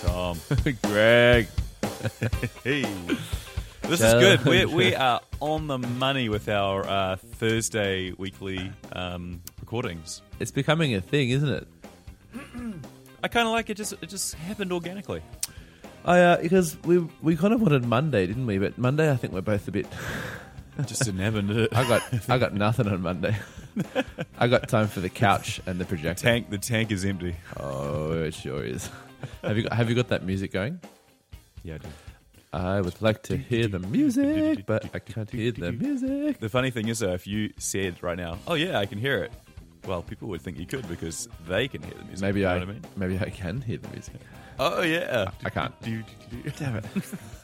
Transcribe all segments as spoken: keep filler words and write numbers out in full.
Tom. Greg. Hey. This is good. We we are on the money with our uh, Thursday weekly um, recordings. It's becoming a thing, isn't it? I kind of like it. Just it just happened organically. I uh, because we we kind of wanted Monday, didn't we? But Monday, I think we're both a bit. It just didn't happen, did it? I got I got nothing on Monday. I got time for the couch and the projector. Tank. The tank is empty. Oh, it sure is. Have you got, have you got that music going? Yeah, I do. I would like to hear the music, but I can't hear the music. The funny thing is, though, if you said right now, "Oh yeah, I can hear it," well, people would think you could because they can hear the music. Maybe you know I, what I mean? maybe I can hear the music. Oh yeah, I can't. Damn it!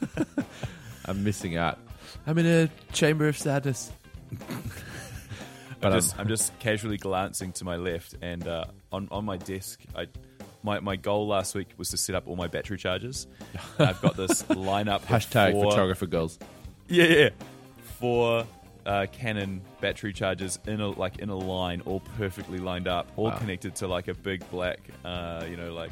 I'm missing out. I'm in a chamber of sadness. But I'm just, I'm just casually glancing to my left, and uh, on on my desk, I. My my goal last week was to set up all my battery chargers. I've got this lineup. Hashtag four, photographer goals. Yeah, yeah. Four uh, Canon battery chargers in a like in a line, all perfectly lined up, all wow. connected to like a big black, uh, you know, like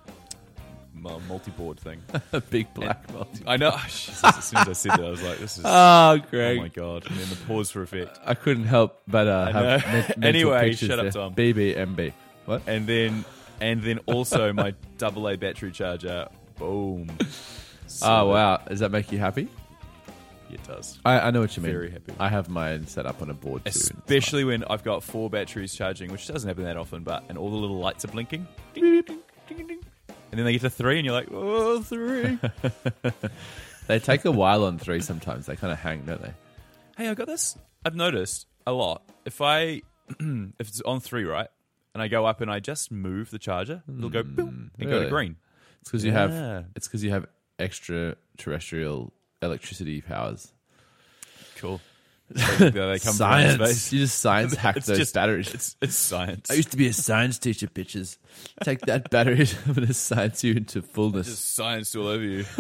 multi-board thing. A big black and, multi. I know. Jesus, as soon as I said that, I was like, "This is." Oh, Greg! Oh my god! And then the pause for effect. I couldn't help but uh, have men- anyway. Shut up, there. Tom. B B M B. What? And then. And then also my double A battery charger. Boom. So oh, wow. Does that make you happy? It does. I, I know what you mean. Very happy. I have mine set up on a board too. Especially when I've got four batteries charging, which doesn't happen that often, but and all the little lights are blinking. Ding, ding, ding, ding, ding. And then they get to three and you're like, oh, three. They take a while on three sometimes. They kind of hang, don't they? Hey, I got this. I've noticed a lot. If I, if it's on three, right? And I go up and I just move the charger. It'll go boom and really? go to green. It's because you yeah. have. It's because you have extraterrestrial electricity powers. Cool. So they come science. From space. You just science hack it's those just, batteries. It's, it's science. I used to be a science teacher, bitches. Take that battery. I'm going to science you into fullness. Just science all over you.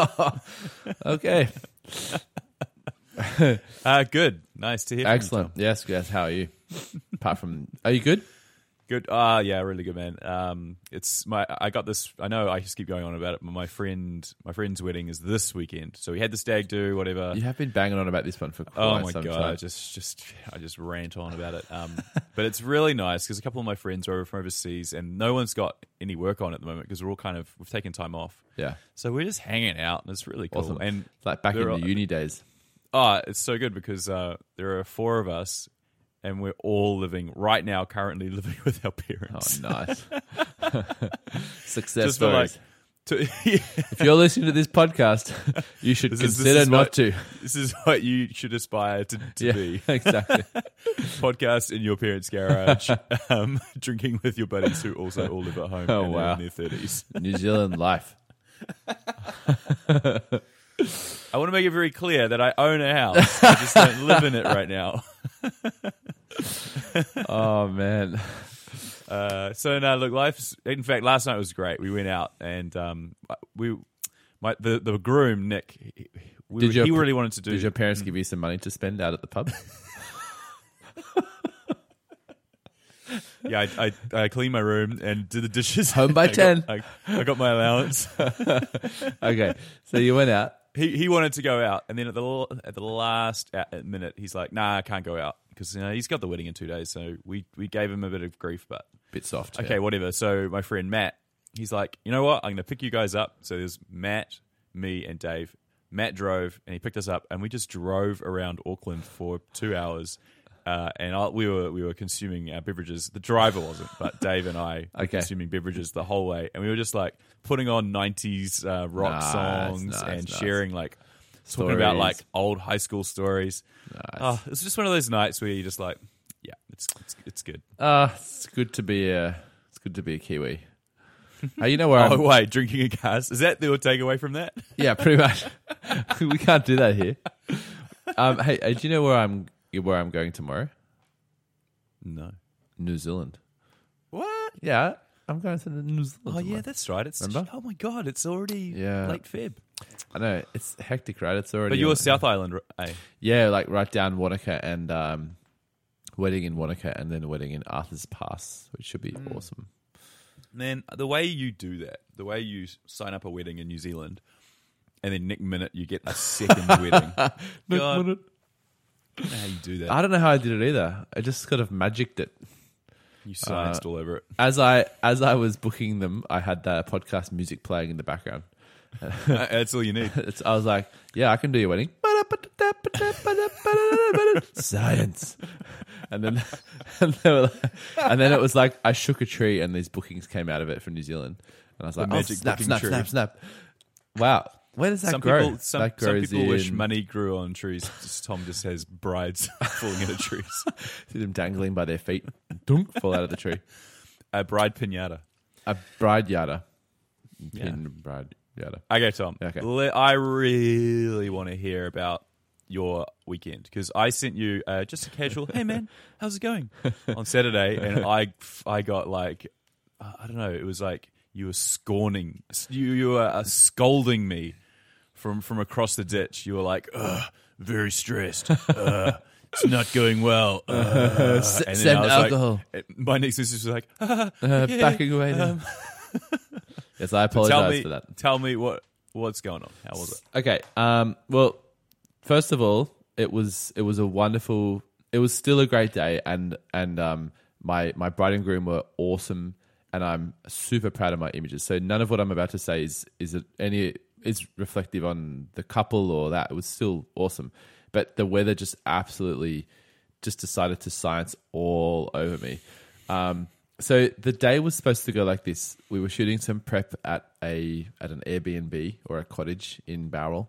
Okay. uh, good. Nice to hear. Excellent. From you, yes, yes. How are you? Apart from, are you good? Good. Ah, uh, yeah, really good, man. Um, it's my. I got this. I know. I just keep going on about it. But my friend, my friend's wedding is this weekend, so we had the stag do whatever. You have been banging on about this one for quite oh my some god! time. I just, just, I just rant on about it. Um, but it's really nice because a couple of my friends are over from overseas, and no one's got any work on at the moment because we're all kind of we've taken time off. Yeah. So we're just hanging out, and it's really cool. Awesome. And it's like back in are, the uni days. Oh, it's so good because uh, there are four of us. And we're all living right now, currently living with our parents. Oh, nice. Success Just stories. Like, to, yeah. If you're listening to this podcast, you should this consider is, this is not what, to. This is what you should aspire to, to yeah, be. Exactly. Podcast in your parents' garage, um, drinking with your buddies who also all live at home oh, and wow. in their thirties. New Zealand life. I want to make it very clear that I own a house. I just don't live in it right now. Oh, man. Uh, so no, look, life's. In fact, last night was great. We went out and um, we, my the the groom Nick, he, we, did your, he really wanted to do. Did your parents give you some money to spend out at the pub? Yeah, I, I I cleaned my room and did the dishes. Home by I ten. Got, I, I got my allowance. Okay, so you went out. He he wanted to go out, and then at the at the last minute, he's like, "Nah, I can't go out because you know he's got the wedding in two days." So we we gave him a bit of grief, but bit soft. Okay, yeah. whatever. So my friend Matt, he's like, "You know what? I'm going to pick you guys up." So there's Matt, me, and Dave. Matt drove, and he picked us up, and we just drove around Auckland for two hours. Uh, and I, we were we were consuming our beverages. The driver wasn't, but Dave and I were okay. consuming beverages the whole way. And we were just like putting on nineties uh, rock nice, songs nice, and nice. sharing like Stories. talking about like old high school stories. Nice. Oh, it's just one of those nights where you just like, yeah, it's it's, it's good. Uh, it's good to be a it's good to be a Kiwi. Uh, you know where? Oh I'm, wait, drinking a gas. Is that your takeaway from that? Yeah, pretty much. We can't do that here. Um, hey, uh, do you know where I'm where I'm going tomorrow? No. New Zealand. What? Yeah, I'm going to the New Zealand. Oh tomorrow. yeah, that's right. It's Remember? oh my god, it's already Yeah. late Feb. I know it's hectic, right? It's already. But you're on- South Island, eh? Yeah, like right down Wanaka and um, wedding in Wanaka and then a wedding in Arthur's Pass, which should be Mm. awesome. Man, the way you do that, the way you sign up a wedding in New Zealand, and then next minute you get a second wedding. God, I don't know how you do that. I don't know how I did it either. I just kind of magicked it. You scienced uh, all over it. As I as I was booking them, I had the podcast music playing in the background. That's all you need. It's, I was like, yeah, I can do your wedding. Science. And then and, they were like, and then it was like I shook a tree and these bookings came out of it from New Zealand. And I was like, the oh, magic snap, booking snap, tree. snap, snap. Wow. Where does that some grow? People, some, that some grows people in... wish money grew on trees. Just, Tom just has brides falling out of trees. See them dangling by their feet. Dunk, fall out of the tree. A bride pinata. A bride yada. Yeah. Pin bride yada. Okay, Tom. Okay. Le- I really want to hear about your weekend because I sent you uh, just a casual, hey man, how's it going? on Saturday, and I, I got like, I don't know, it was like you were scorning, you, you were uh, scolding me from, from across the ditch. You were like, ugh, very stressed. Uh, it's not going well. Uh, uh, and send alcohol. Like, my next message was like, uh, uh, yeah, backing away now. Um, yes, I apologize tell me, for that. Tell me what what's going on. How was it? Okay. Um, well, first of all, it was it was a wonderful. It was still a great day, and and um, my my bride and groom were awesome, and I'm super proud of my images. So none of what I'm about to say is is it any is reflective on the couple or that. It was still awesome, but the weather just absolutely just decided to science all over me. Um, So the day was supposed to go like this. We were shooting some prep at a at an Airbnb or a cottage in Bowral.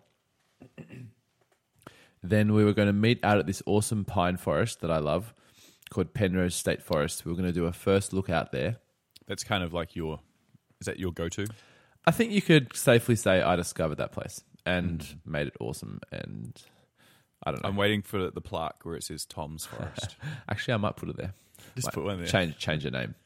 Then we were going to meet out at this awesome pine forest that I love called Penrose State Forest. We were going to do a first look out there. That's kind of like your, is that your go-to? I think you could safely say I discovered that place and mm. made it awesome. And I don't know. I'm waiting for the plaque where it says Tom's Forest. Actually, I might put it there. Just might put one there. Change, change the name.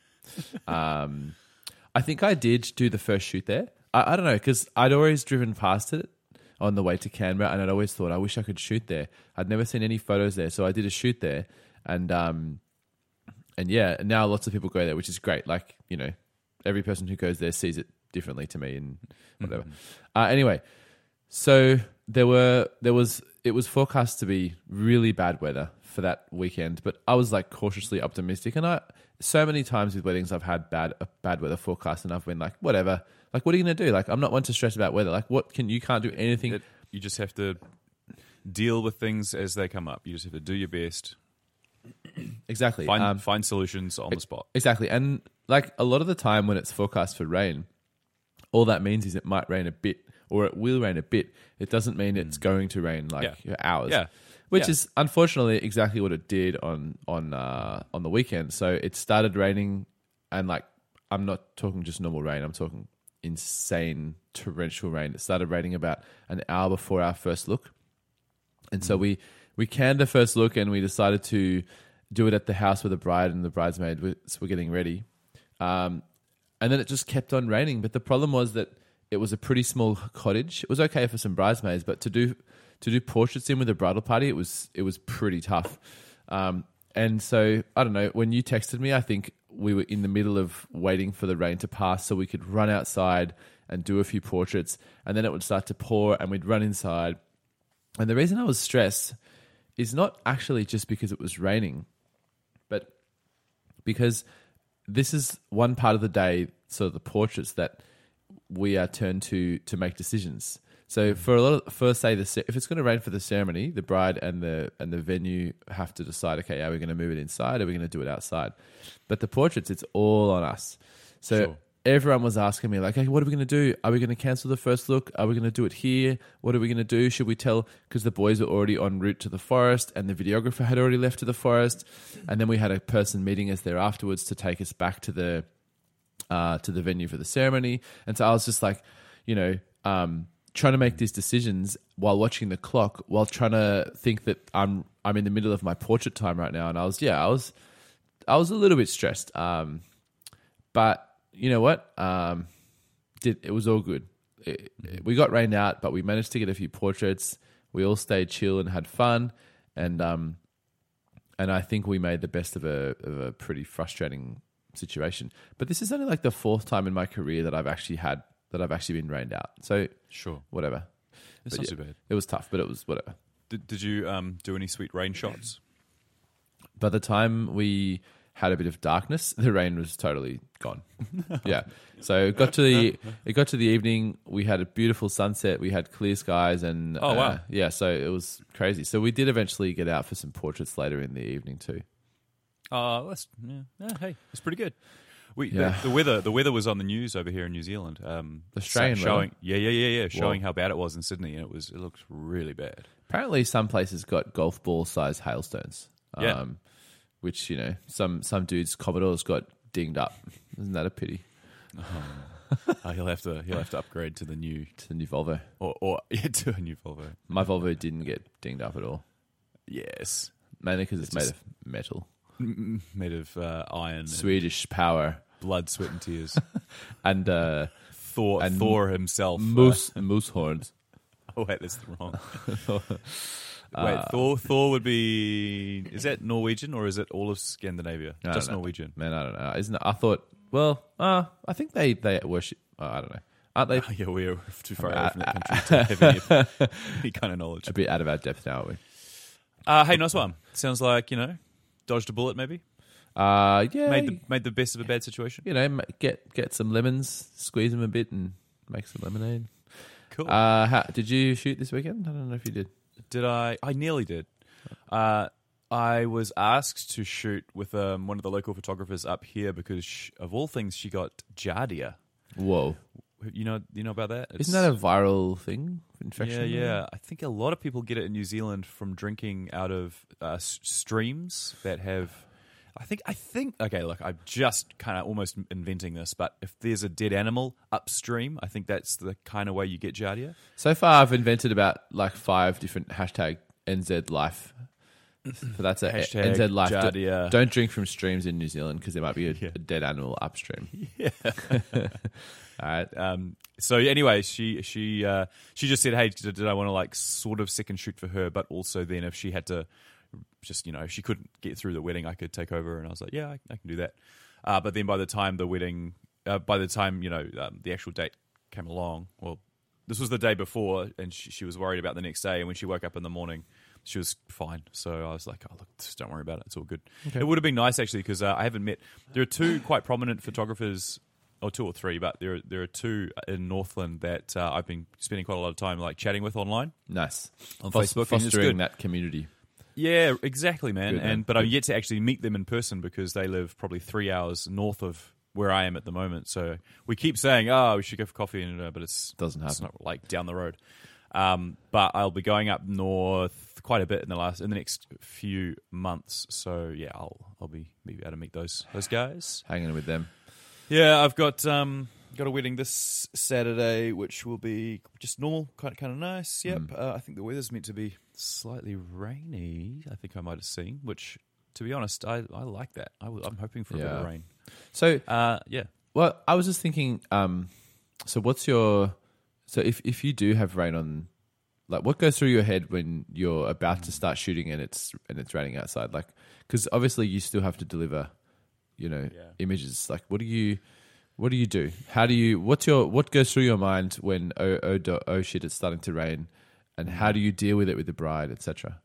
um, I think I did do the first shoot there. I, I don't know, because I'd always driven past it on the way to Canberra, and I'd always thought, I wish I could shoot there. I'd never seen any photos there, so I did a shoot there, and um, and yeah, now lots of people go there, which is great. Like, you know, every person who goes there sees it differently to me, and whatever. Mm-hmm. Uh, anyway, so there were there was it was forecast to be really bad weather for that weekend, but I was like cautiously optimistic, and I. So many times with weddings, I've had bad a bad weather forecast, and I've been like, whatever. Like, what are you going to do? Like, I'm not one to stress about weather. Like, what can you can't do anything. It, you just have to deal with things as they come up. You just have to do your best. Exactly. Find um, find solutions on the spot. Exactly. And like a lot of the time when it's forecast for rain, all that means is it might rain a bit, or it will rain a bit. It doesn't mean it's going to rain like yeah. hours. Yeah. Which yeah. is unfortunately exactly what it did on on uh, on the weekend. So it started raining, and like I'm not talking just normal rain. I'm talking insane torrential rain. It started raining about an hour before our first look, and so we we canned the first look, and we decided to do it at the house where the bride and the bridesmaid were, were getting ready. Um, and then it just kept on raining. But the problem was that it was a pretty small cottage. It was okay for some bridesmaids, but to do To do portraits in with a bridal party, it was it was pretty tough. Um, and so, I don't know, when you texted me, I think we were in the middle of waiting for the rain to pass so we could run outside and do a few portraits. And then it would start to pour and we'd run inside. And the reason I was stressed is not actually just because it was raining, but because this is one part of the day, so the portraits, that we are turned to to make decisions. So for a lot of, for say the if it's going to rain for the ceremony, the bride and the and the venue have to decide, okay, are we going to move it inside? Are we going to do it outside? But the portraits, it's all on us. So sure. Everyone was asking me like, hey, what are we going to do? Are we going to cancel the first look? Are we going to do it here? What are we going to do? Should we tell? Because the boys were already en route to the forest, and the videographer had already left to the forest, and then we had a person meeting us there afterwards to take us back to the uh, to the venue for the ceremony. And so I was just like, you know. Um, trying to make these decisions while watching the clock, while trying to think that I'm I'm in the middle of my portrait time right now, and I was yeah I was I was a little bit stressed, um, but you know what, um, did it was all good. It, it, we got rained out, but we managed to get a few portraits. We all stayed chill and had fun, and um, and I think we made the best of a of a pretty frustrating situation. But this is only like the fourth time in my career that I've actually had that I've actually been rained out. So Sure. whatever. It's But not yeah, too bad. It was tough, but it was whatever. Did, did you um, do any sweet rain shots? By the time we had a bit of darkness, the rain was totally gone. Yeah. So it got to the it got to the evening. We had a beautiful sunset. We had clear skies, and Oh, wow. uh, yeah. So it was crazy. So we did eventually get out for some portraits later in the evening too. Oh, that's yeah. yeah. Hey, it's pretty good. We Yeah. the, the weather the weather was on the news over here in New Zealand. Um, Australian showing yeah yeah yeah yeah showing Whoa. how bad it was in Sydney, and it was it looked really bad. Apparently, some places got golf ball size hailstones. Yeah. Um, which you know, some some dudes Commodores got dinged up. Isn't that a pity? Uh, he'll have to he'll have to upgrade to the new To the new Volvo. or or yeah, to a new Volvo. My Volvo didn't get dinged up at all. Yes, Mainly because it's, It's made just- of metal. M- made of uh, iron, and Swedish power. blood, sweat, and tears. And uh, Thor And Thor himself. uh, moose moose horns. oh wait, that's the wrong. Uh, Wait, Thor. Thor would be. Is that Norwegian or is it all of Scandinavia? I Just don't know. Norwegian. Man, I don't know. Isn't it, I thought? Well, uh, I think they they worship. Uh, I don't know. Aren't they Oh, yeah, we're too far away from that country to have any, any kind of knowledge. a bit out of our depth now? Are we? Uh, hey, nice one. Sounds like you know, dodged a bullet. Maybe Uh, yeah. made the made the best of a bad situation. you know, ma- get get some lemons, squeeze them a bit, and make some lemonade. Cool. Uh, how, did you shoot this weekend? I don't know if you did. Did I? I nearly did. Uh, I was asked to shoot with um, one of the local photographers up here because, sh of all things, she got giardia. Whoa! You know, you know about that? Isn't that a viral thing? Infection? Yeah, yeah. I think a lot of people get it in New Zealand from drinking out of uh, s- streams that have. I think. I think. Okay, look. I'm just kind of almost inventing this, but if there's a dead animal upstream, I think that's the kind of way you get giardia. So far, I've invented about like five different hashtag N Z life. So that's a Hashtag N Z life. Don't- giardia. Don't drink from streams in New Zealand because there might be a, Yeah. a dead animal upstream. Yeah. All right. Um, so anyway, she she uh, she just said, "Hey, did, did I want to like sort of second shoot for her, but also then if she had to, just you know, if she couldn't get through the wedding, I could take over." And I was like, "Yeah, I, I can do that." Uh, but then by the time the wedding, uh, by the time you know um, the actual date came along, well, this was the day before, and she, she was worried about the next day. And when she woke up in the morning, she was fine. So I was like, "Oh, look, just don't worry about it. It's all good." Okay. It would have been nice actually because uh, I haven't met. There are two quite prominent photographers. Or two or three, but there are, there are two in Northland that uh, I've been spending quite a lot of time like chatting with online Nice. on Fos- Facebook. and it's fostering good. that community. Yeah, exactly, man. Good, man. and but I'm yet to actually meet them in person because they live probably three hours north of where I am at the moment. So we keep saying, "Oh, we should go for coffee," and uh, but it's Doesn't it's happen. not like down the road. Um, but I'll be going up north quite a bit in the last in the next few months. So yeah, I'll I'll be maybe able to meet those those guys. Hanging with them. Yeah, I've got um got a wedding this Saturday, which will be just normal, kind of kind of nice. Yep, Mm. uh, I think the weather's meant to be slightly rainy. I think I might have seen, which to be honest, I, I like that. I, am hoping for a bit Yeah. of rain. So, Uh, yeah, well, I was just thinking. Um, so, what's your? So, if if you do have rain on, like, what goes through your head when you're about to start shooting and it's and it's raining outside? Like, because obviously you still have to deliver, you know, Yeah. images. Like, what do you? What do you do? How do you? What's your? What goes through your mind when oh oh do- oh shit, it's starting to rain, and how do you deal with it with the bride, et cetera?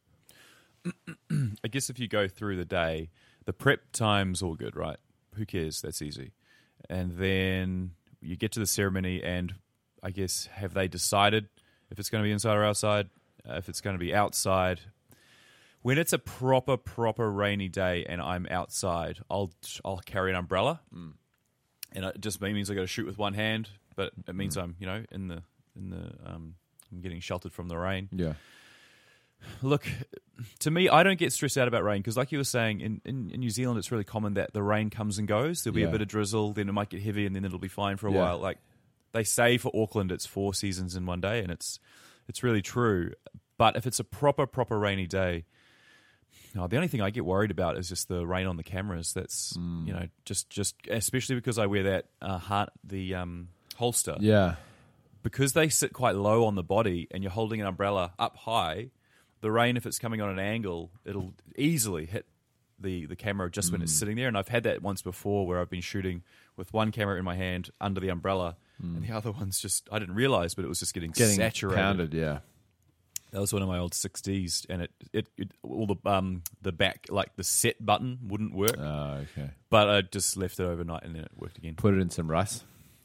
I guess if you go through the day, the prep time's all good, right? Who cares? That's easy. And then you get to the ceremony, and I guess have they decided if it's going to be inside or outside? Uh, if it's going to be outside, when it's a proper, proper rainy day and I'm outside, I'll I'll carry an umbrella, Mm. and it just means I got to shoot with one hand, but it means I'm you know in the in the um I'm getting sheltered from the rain. Yeah. Look, to me, I don't get stressed out about rain because, like you were saying, in, in, in New Zealand, it's really common that the rain comes and goes. There'll be Yeah. a bit of drizzle, then it might get heavy, and then it'll be fine for a Yeah. while. Like they say for Auckland, it's four seasons in one day, and it's it's really true. But if it's a proper, proper rainy day, no, the only thing I get worried about is just the rain on the cameras. That's Mm. you know just just especially because I wear that uh, heart the um, holster Yeah. because they sit quite low on the body, and you're holding an umbrella up high. The rain, if it's coming on an angle, it'll easily hit the, the camera just when it's sitting there. And I've had that once before where I've been shooting with one camera in my hand under the umbrella, and the other one's just, I didn't realize, but it was just getting, Getting saturated. pounded, yeah. That was one of my old sixties, and it, it, it all the um the back, like the set button wouldn't work, Oh, okay. but I just left it overnight and then it worked again. Put it in some rice.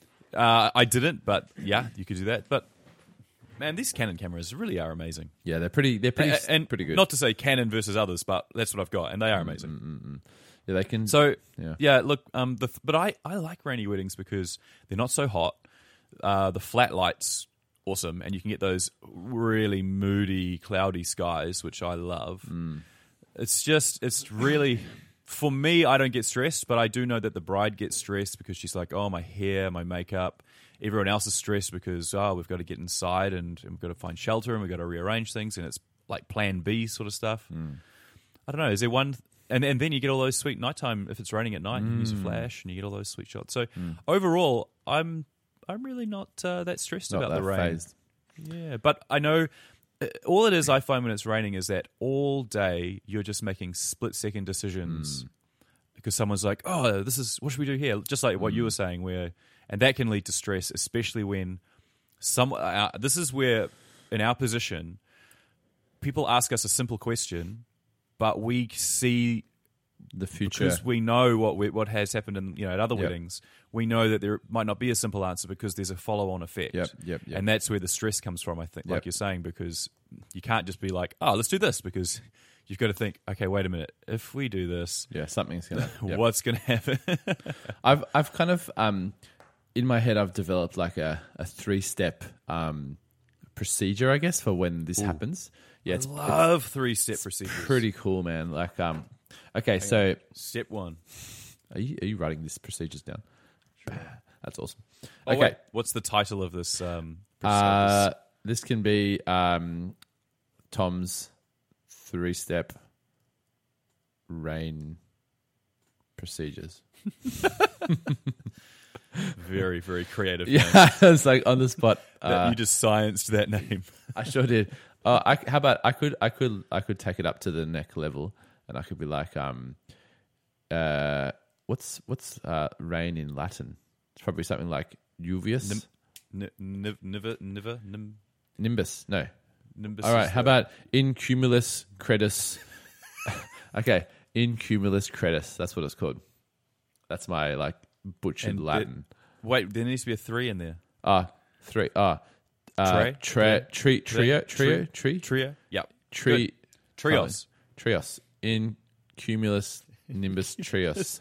Uh, I didn't, but yeah, you could do that. But man, these Canon cameras really are amazing. Yeah, they're pretty. They're pretty. A- and pretty good. Not to say Canon versus others, but that's what I've got, and they are amazing. yeah, they can. So Yeah. yeah, look, um, the, but I, I like rainy weddings because they're not so hot. Uh, the flat lights, awesome, and you can get those really moody, cloudy skies, which I love. It's just, it's really, for me, I don't get stressed, but I do know that the bride gets stressed because she's like, oh, my hair, my makeup. Everyone else is stressed because, oh, we've got to get inside and, and we've got to find shelter and we've got to rearrange things, and it's like plan B sort of stuff. I don't know, is there one... And, and then you get all those sweet nighttime, if it's raining at night, you can use a flash and you get all those sweet shots. So overall, I'm I'm really not uh, that stressed Not about that the rain. phased. Yeah, but I know uh, all it is I find when it's raining is that all day you're just making split second decisions because someone's like, oh, this is, what should we do here? Just like what you were saying, where, and that can lead to stress, especially when some, uh, this is where in our position, people ask us a simple question, but we see The future. because we know what we, what has happened in, you know, at other Yep. weddings. We know that there might not be a simple answer because there's a follow-on effect. Yep, yep, yep. And that's where the stress comes from, I think, like Yep. you're saying, because you can't just be like, oh, let's do this, because you've got to think, okay, wait a minute, if we do this, Yeah, something's gonna. Yep. what's going to happen? I've I've kind of um, in my head I've developed like a, a three step um procedure, I guess, for when this happens. Yeah, it's Love three-step procedures. pretty cool, man. Like um, okay, so Step one. are you are you writing these procedures down? That's awesome. Oh, Okay, wait, what's the title of this? Um, uh, this can be um, Tom's three step rain procedures. very, very creative. Yeah, name. it's like on the spot. That- Uh, you just scienced that name. I sure did. Uh, I, how about I could I could I could take it up to the neck level, and I could be like, um, uh, what's what's uh, rain in Latin? It's probably something like uvius, Nim- N- niv- niver, niver, nim- nimbus. No. nimbus. All right. is How the- about in cumulus credus? Okay, in cumulus credus. That's what it's called. That's my like butchered And Latin. Wait, there needs to be a three in there. Ah, three. Ah, uh, Tre? tre, tre, trio, Tre- trio, tre- tree, Trio. Yep. tree, Good. Trios. trios. In cumulus nimbus trios.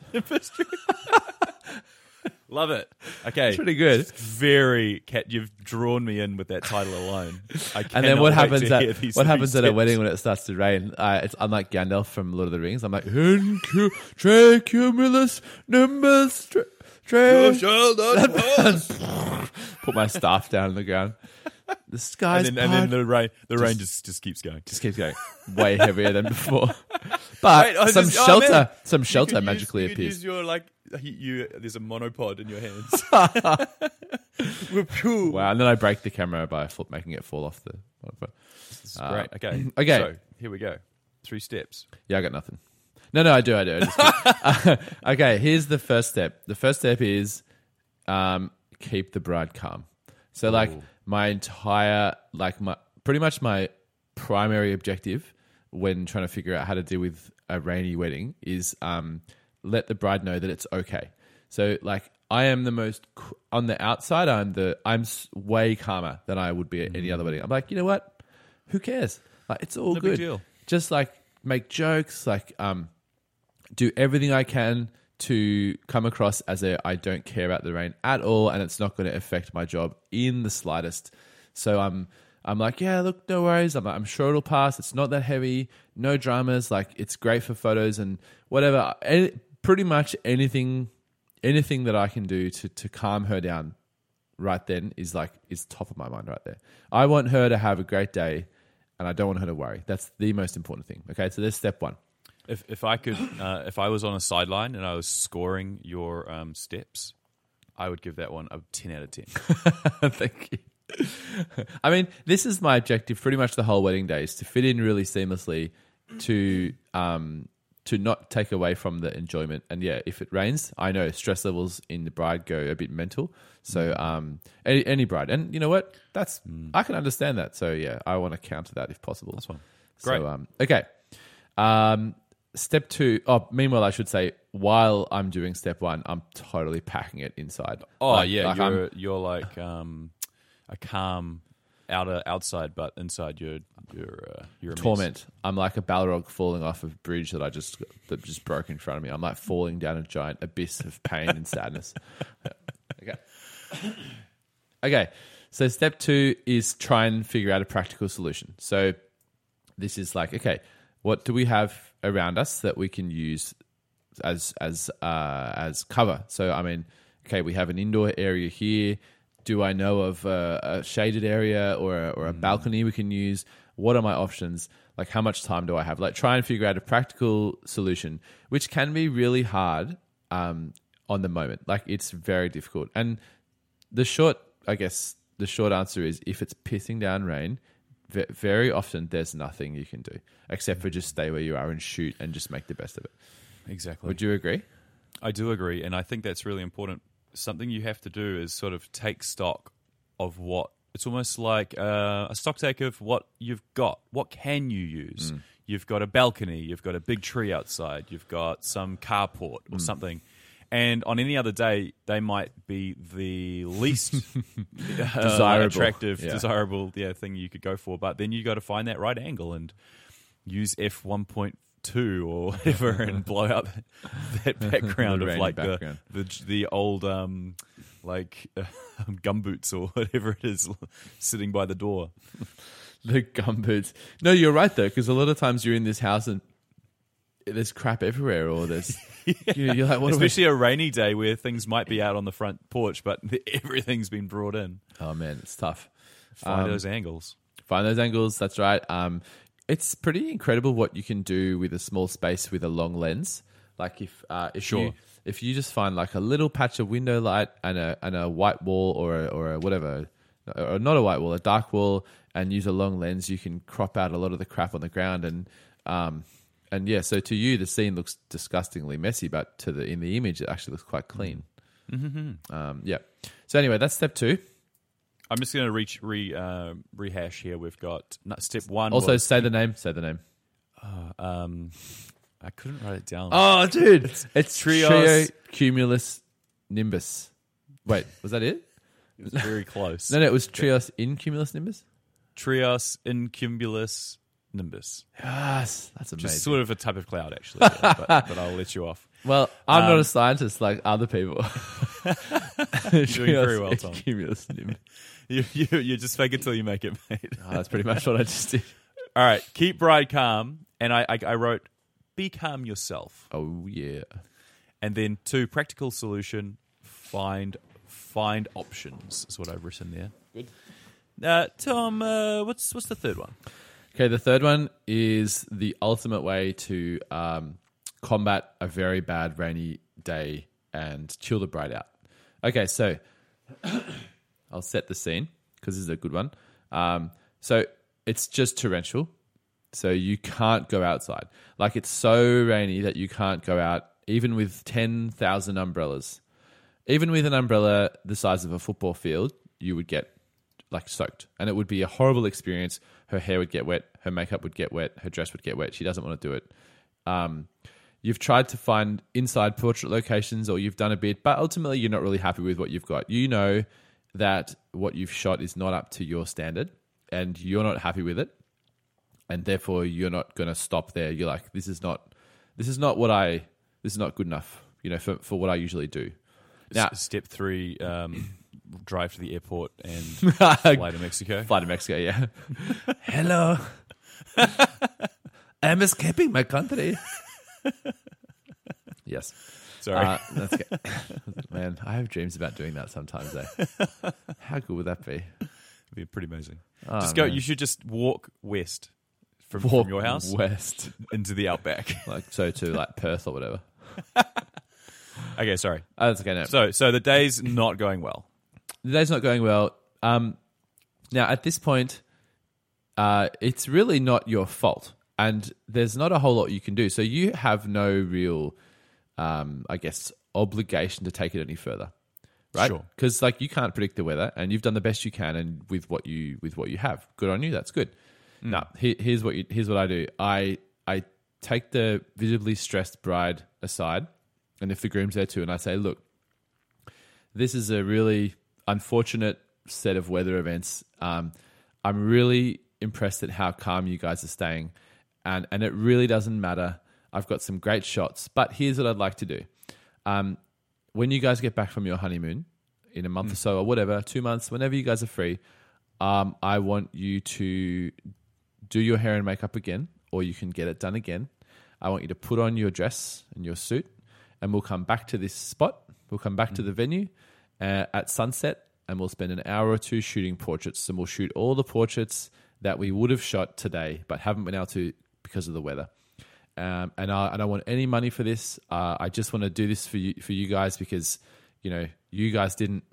Love it. Okay. It's pretty good. Very cat. You've drawn me in with that title alone. I And then cannot what wait happens to hear at these what three happens at a steps. wedding when it starts to rain? Uh, it's unlike Gandalf from Lord of the Rings. I'm like, "In cu- tre cumulus nimbus tre." tre-" You shall not pass. Put my staff down on the ground. The skies and then, and part then the rain, the rain just just keeps going. just keeps going way heavier than before. But Wait, oh, some this- oh, shelter, man. some You shelter could use- magically you could appears. Use your like you, you. There's a monopod in your hands. We're cool. Wow! And then I break the camera by flip, making it fall off the. This is great. Okay. okay. So here we go. Three steps. Yeah, I got nothing. No, no, I do, I do. I just uh, okay, here's the first step. The first step is um, keep the bride calm. So, like, Ooh. my entire, like, my pretty much my primary objective when trying to figure out how to deal with a rainy wedding is um, let the bride know that it's okay. So, like, I am the most on the outside. I'm the I'm s- way calmer than I would be at any other wedding. I'm like, you know what? Who cares? Like, it's all No good. big deal. Just like make jokes, like um, do everything I can to come across as a I don't care about the rain at all, and it's not going to affect my job in the slightest. So I'm I'm like, yeah, look, no worries. I'm like, I'm sure it'll pass. It's not that heavy. No dramas. Like, it's great for photos and whatever. Any, pretty much anything anything that I can do to to calm her down right then is like is top of my mind right there. I want her to have a great day, and I don't want her to worry. That's the most important thing. Okay, so there's step one. If if I could, uh, if I was on a sideline and I was scoring your um, steps, I would give that one a ten out of ten. Thank you. I mean, this is my objective pretty much the whole wedding day, is to fit in really seamlessly to um to not take away from the enjoyment. And yeah, if it rains, I know stress levels in the bride go a bit mental. So Mm. um, any, any bride, and you know what? That's I can understand that. So yeah, I want to counter that if possible. That's fine. Great. So um, okay. Um, step two. Oh, meanwhile, I should say, while I'm doing step one, I'm totally packing it inside. Oh Like- yeah, like I'm- you're you're like um, a calm outer outside, but inside you're you're uh, you're a mess. torment. I'm like a Balrog falling off a bridge that I just that just broke in front of me. I'm like falling down a giant abyss of pain and sadness. Okay. Okay. So step two is try and figure out a practical solution. So this is like, okay, what do we have around us that we can use as as uh, as cover? So I mean, okay, we have an indoor area here. Do I know of a, a shaded area or a, or a balcony we can use? What are my options? Like, how much time do I have? Like, try and figure out a practical solution, which can be really hard um, on the moment. Like, it's very difficult. And the short, I guess, the short answer is if it's pissing down rain, ve- very often there's nothing you can do except for just stay where you are and shoot and just make the best of it. Exactly. Would you agree? I do agree, and I think that's really important. Something you have to do is sort of take stock of what it's almost like uh, a stock take of what you've got. What can you use? Mm. You've got a balcony, you've got a big tree outside, you've got some carport or Mm. something. And on any other day, they might be the least uh, Desirable. attractive, Yeah. desirable yeah, thing you could go for. But then you got to find that right angle and use F one point two or whatever and blow out that background The of rainy like background. the the the old um like uh, gumboots or whatever it is sitting by the door. The gumboots. No, you're right though, because a lot of times you're in this house and there's crap everywhere, or there's you- you're like, what do we? Especially a rainy day where things might be out on the front porch, but everything's been brought in. Oh man, it's tough. Find Um, those angles. Find those angles. That's right. Um, it's pretty incredible what you can do with a small space with a long lens. Like if uh, if Sure. you if you just find like a little patch of window light and a and a white wall or a, or a whatever, or not a white wall, a dark wall, and use a long lens, you can crop out a lot of the crap on the ground. And um, and yeah, so to you the scene looks disgustingly messy, but to the in the image it actually looks quite clean. Mm-hmm. Um, yeah. So anyway, that's step two. I'm just going to reach re uh, rehash here. We've got no, step one. Also, was, say the name. Say the name. um, I couldn't write it down. Oh, dude, it's Trios- Trio Cumulus Nimbus. Wait, was that it? It was very close. No, no, it was Trios in Cumulus Nimbus. Trios incumulus nimbus. Yes, that's amazing. Just sort of a type of cloud, actually. yeah, but, but I'll let you off. well, I'm not Um, a scientist like other people. You're doing very well, Trios Tom. in Cumulus Nimbus. You, you, you just fake it till you make it, mate. Oh, that's pretty much what I just did. All right, keep bride calm. And I, I, I wrote, be calm yourself. Oh yeah. And then two, practical solution, find find options is what I've written there. Good. Uh, Tom, uh, what's what's the third one? Okay, the third one is the ultimate way to um, combat a very bad rainy day and chill the bride out. Okay, so I'll set the scene because this is a good one. Um, so it's just torrential, so you can't go outside. Like it's so rainy that you can't go out, even with ten thousand umbrellas. Even with an umbrella the size of a football field, you would get like soaked, and it would be a horrible experience. Her hair would get wet, her makeup would get wet, her dress would get wet. She doesn't want to do it. Um, you've tried to find inside portrait locations, or you've done a bit, but ultimately you're not really happy with what you've got. You know that what you've shot is not up to your standard, and you're not happy with it, and therefore you're not going to stop there. You're like, this is not, this is not what I, this is not good enough, you know, for for what I usually do. Now, S- Step three, um, drive to the airport and fly to Mexico. Fly to Mexico, yeah. Hello. I'm escaping my country. Yes. Sorry. Uh, that's good. Man, I have dreams about doing that sometimes, eh? How good would that be? It'd be pretty amazing. Oh, just go. man. You should just walk west from, Walk from your house west. into the outback. Like, so to like Perth or whatever. Okay, sorry. Oh, that's okay, no. So, so the day's not going well. The day's not going well. Um, now, at this point, uh, it's really not your fault. and there's not a whole lot you can do. So you have no real, um, I guess, obligation to take it any further, right? Sure. Because like you can't predict the weather, and you've done the best you can, and with what you with what you have, good on you. That's good. Mm. Now, here, here's what you, here's what I do. I I take the visibly stressed bride aside, and if the groom's there too, and I say, look, this is a really unfortunate set of weather events. Um, I'm really impressed at how calm you guys are staying, and and it really doesn't matter. I've got some great shots, but here's what I'd like to do. Um, when you guys get back from your honeymoon in a month mm. or so, or whatever, two months, whenever you guys are free, um, I want you to do your hair and makeup again, or you can get it done again. I want you to put on your dress and your suit, and we'll come back to this spot. We'll come back mm. to the venue uh, at sunset, and we'll spend an hour or two shooting portraits, and we'll shoot all the portraits that we would have shot today but haven't been able to because of the weather. Um, and I, I don't want any money for this. Uh, I just want to do this for you, for you guys, because, you know, you guys didn't,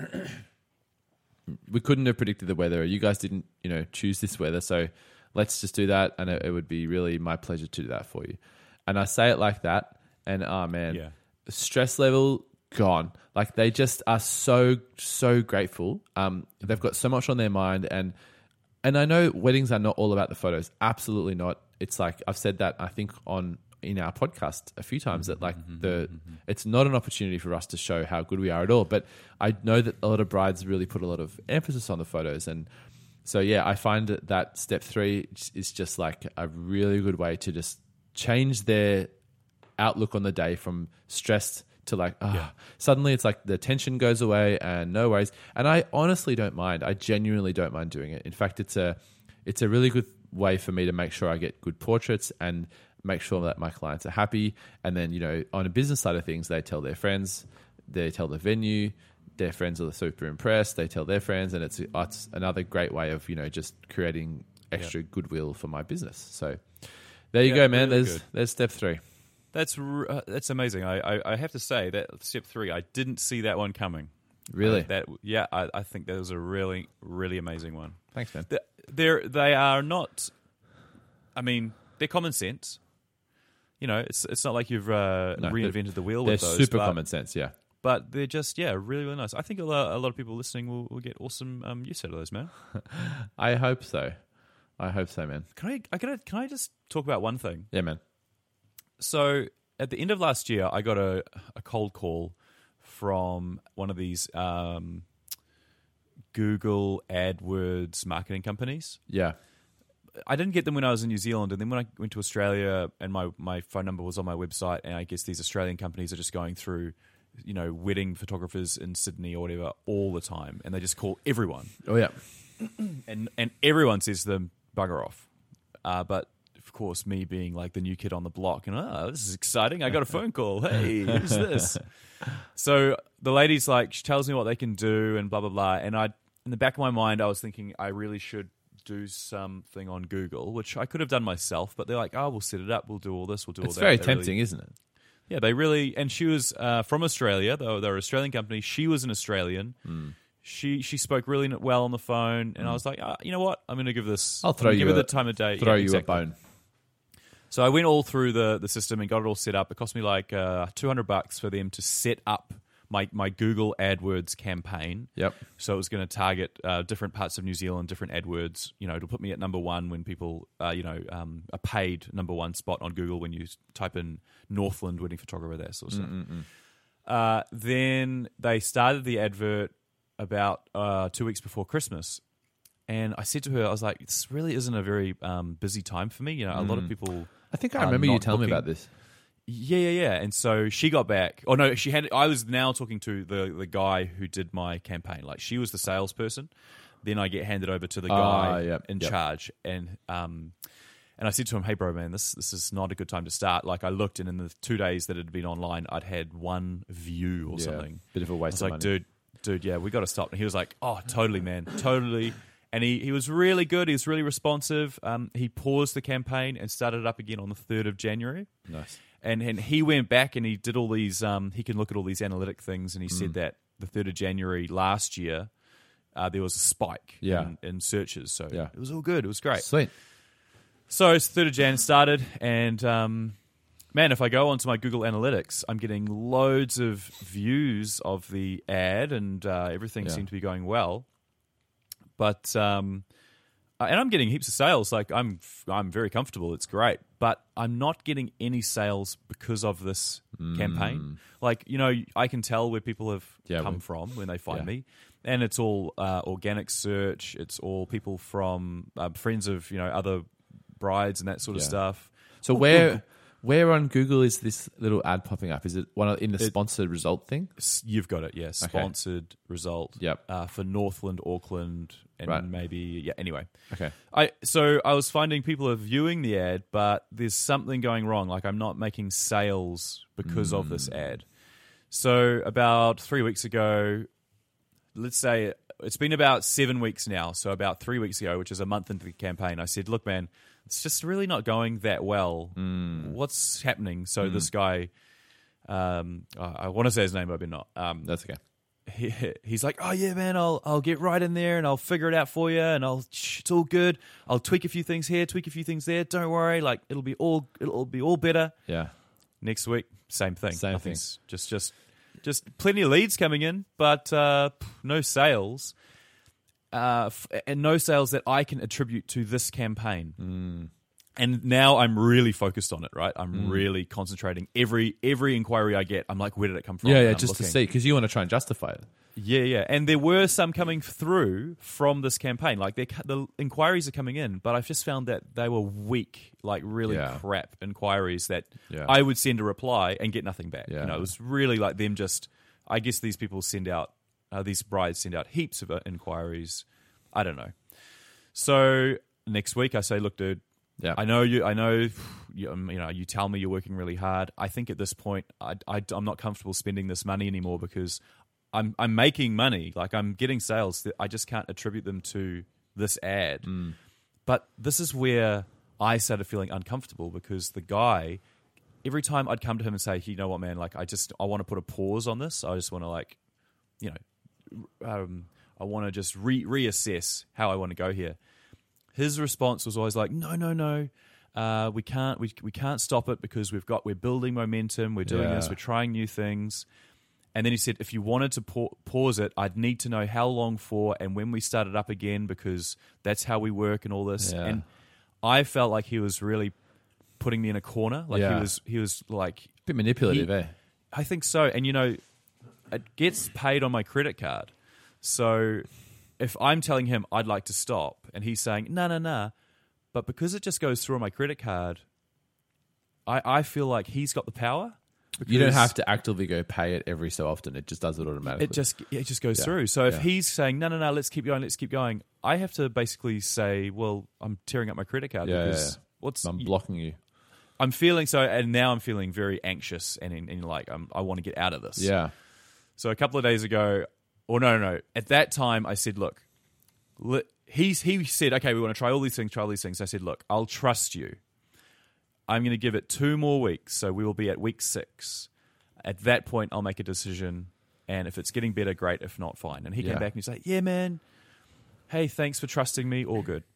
we couldn't have predicted the weather. You guys didn't, you know, choose this weather. So let's just do that. And it, it would be really my pleasure to do that for you. And I say it like that. And oh man, Yeah. stress level gone. Like they just are so, so grateful. Um, they've got so much on their mind. And, and I know weddings are not all about the photos. Absolutely not. It's like I've said that I think on in our podcast a few times that like the it's not an opportunity for us to show how good we are at all. But I know that a lot of brides really put a lot of emphasis on the photos, and so yeah, I find that, that step three is just like a really good way to just change their outlook on the day from stressed to like ah, Yeah. suddenly it's like the tension goes away and no worries. And I honestly don't mind. I genuinely don't mind doing it. In fact, it's a it's a really good way for me to make sure I get good portraits and make sure that my clients are happy. And then, you know, on a business side of things, they tell their friends, they tell the venue, their friends are super impressed, they tell their friends, and it's, it's another great way of, you know, just creating extra yeah. goodwill for my business. So there you yeah, go, man. Really there's good. there's step three. That's uh, that's amazing. I, I I have to say that step three, I didn't see that one coming. Really? Uh, that yeah, I, I think that was a really really amazing one. Thanks, man. The, they're they are not. I mean, they're common sense. You know, it's it's not like you've uh, No, reinvented the wheel They're with those. super but, common sense, yeah. But they're just yeah, really really nice. I think a lot, a lot of people listening will, will get awesome um, use out of those, man. I hope so. I hope so, man. Can I I can can I just talk about one thing? Yeah, man. So at the end of last year, I got a, a cold call from one of these um, Google AdWords marketing companies. Yeah. I didn't get them when I was in New Zealand, and then when I went to Australia and my, my phone number was on my website, and I guess these Australian companies are just going through, you know, wedding photographers in Sydney or whatever all the time, and they just call everyone. Oh, yeah. and and everyone says to them, bugger off. Uh, but of course, me being like the new kid on the block, and oh, this is exciting. I got a phone call. Hey, who's this? So the lady's like, she tells me what they can do and blah, blah, blah. And I, in the back of my mind, I was thinking I really should do something on Google, which I could have done myself, but they're like, oh, we'll set it up. We'll do all this. We'll do all that. It's very They tempting, really, isn't it? Yeah, they really, and she was uh, from Australia, though they're an Australian company. She was an Australian. Mm. She she spoke really well on the phone, and mm. I was like, oh, you know what? I'm going to give this. I'll throw you give a, it the time of day. Throw yeah, you exactly. a bone. So I went all through the, the system and got it all set up. It cost me like uh, two hundred bucks for them to set up my, my Google AdWords campaign. Yep. So it was going to target uh, different parts of New Zealand, different AdWords. You know, it'll put me at number one when people, uh, you know, um, a paid number one spot on Google when you type in Northland wedding photographer, that sort of stuff. Uh, then they started the advert about uh, two weeks before Christmas. And I said to her, I was like, this really isn't a very um, busy time for me. You know, a mm. lot of people. I think I remember you telling looking. me about this. Yeah, yeah, yeah. And so she got back. Oh no, she had. I was now talking to the the guy who did my campaign. Like she was the salesperson. Then I get handed over to the guy uh, yep, in yep. charge, and um, and I said to him, "Hey, bro, man, this this is not a good time to start." Like I looked, and in the two days that it had been online, I'd had one view or yeah, something. Bit of a waste. I was of like, money. dude, dude, yeah, we got to stop. And he was like, "Oh, totally, man, totally." And he, he was really good. He was really responsive. Um, he paused the campaign and started it up again on the third of January. Nice. And and he went back and he did all these, um, he can look at all these analytic things, and he mm. said that the third of January last year, uh, there was a spike yeah. in, in searches. So yeah. it was all good. It was great. Sweet. So it's third of Jan started, and um, man, if I go onto my Google Analytics, I'm getting loads of views of the ad, and uh, everything Yeah. seemed to be going well. But um, and I'm getting heaps of sales. Like I'm, I'm very comfortable. It's great, but I'm not getting any sales because of this Mm. campaign. Like you know, I can tell where people have Yeah, come we- from when they find yeah. me, and it's all uh, organic search. It's all people from uh, friends of you know other brides and that sort of Yeah. stuff. So Well, where Google- where on Google is this little ad popping up? Is it one of, in the It- sponsored result thing? S- You've got it, yeah. Sponsored result. Yep. Uh, for Northland, Auckland, and Right. maybe yeah. Anyway, Okay. I so I was finding people are viewing the ad, but there's something going wrong. Like I'm not making sales because of this ad. So about three weeks ago, let's say it's been about seven weeks now. So about three weeks ago, which is a month into the campaign, I said, "Look, man, it's just really not going that well. What's happening?" So this guy, um, I I want to say his name, but I better not. Um, That's okay. he, he's like, "Oh yeah, man, I'll I'll get right in there and I'll figure it out for you, and I'll it's all good. I'll tweak a few things here, tweak a few things there. Don't worry, like it'll be all it'll be all better." Yeah. Next week, same thing. Same Nothing's Just just just plenty of leads coming in, but uh, no sales, uh, f- and no sales that I can attribute to this campaign. Mm. And now I'm really focused on it, right? I'm really concentrating. Every every inquiry I get, I'm like, where did it come from? Yeah, And yeah, I'm just to looking. see, because you want to try and justify it. Yeah, yeah. And there were some coming through from this campaign. Like they're- the inquiries are coming in, but I've just found that they were weak, like really Yeah. crap inquiries that Yeah. I would send a reply and get nothing back. Yeah. You know, it was really like them just, I guess these people send out, uh, these brides send out heaps of uh, inquiries. I don't know. So next week I say, look, dude, Yeah. I know you. I know you, um, you know. You tell me you're working really hard. I think at this point, I, I, I'm not comfortable spending this money anymore because I'm I'm making money. Like I'm getting sales. That I just can't attribute them to this ad. But this is where I started feeling uncomfortable because the guy, every time I'd come to him and say, you know what, man, like I just I want to put a pause on this. I just want to like, you know, um, I want to just re- reassess how I want to go here. His response was always like, "No, no, no, uh, we can't. We we can't stop it because we've got we're building momentum. We're doing Yeah. this. We're trying new things." And then he said, "If you wanted to pa- pause it, I'd need to know how long for and when we started up again because that's how we work and all this." Yeah. And I felt like he was really putting me in a corner. Like Yeah. he was he was like, Bit manipulative, He- eh? I think so. And you know, it gets paid on my credit card. So if I'm telling him I'd like to stop and he's saying, no, no, no, but because it just goes through on my credit card, I, I feel like he's got the power. You don't because have to actively go pay it every so often. It just does it automatically. It just it just goes Yeah. through. So if Yeah. he's saying, no, no, no, let's keep going, let's keep going, I have to basically say, well, I'm tearing up my credit card Yeah, because yeah, yeah. what's I'm blocking you. I'm feeling so, and now I'm feeling very anxious and, and, and like I'm, I want to get out of this. Yeah. So a couple of days ago, or no, no, no. At that time, I said, look, li- he's, he said, okay, we want to try all these things, try all these things. I said, look, I'll trust you. I'm going to give it two more weeks. So we will be at week six. At that point, I'll make a decision. And if it's getting better, great. If not, fine. And he Yeah. came back and he's like, yeah, man. Hey, thanks for trusting me. All good.